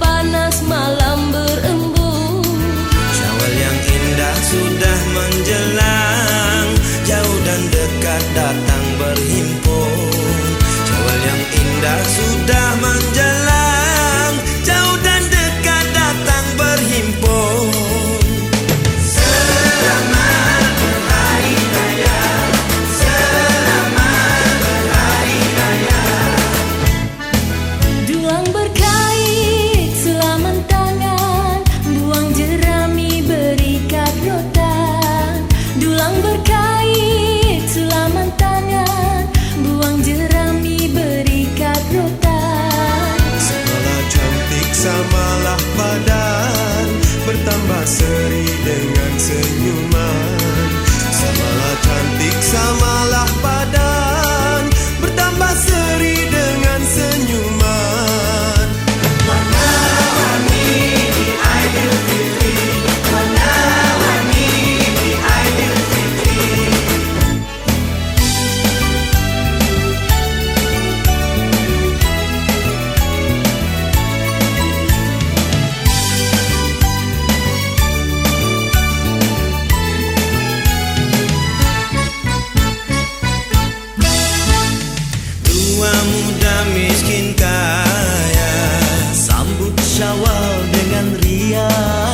panas malam berembun. Syawal yang indah sudah menjelang, jauh dan dekat datang berhimpun. Syawal yang indah sudah menjelang, jauh dan dekat datang berhimpun. Selamat berhari raya, selamat berhari raya. Dulang berkait selaman tangan, buang jerami berikat rotan. Dulang berkait selaman tangan, buang jerami berikat rotan. Samalah cantik, samalah padan, bertambah seri dengan senyuman. Samalah cantik, samalah padan, bertambah seri dengan senyuman. Warna-warni di Aidilfitri, warna-warni di Aidilfitri. Tua muda miskin kaya, sambut Syawal dengan ria.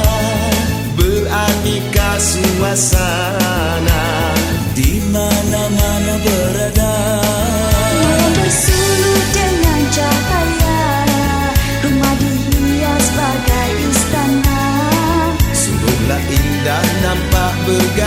Beraneka suasana di mana-mana berada. Malam bersuluh dengan cahaya, rumah dihias bagai istana. Sungguhlah indah nampak bergaya.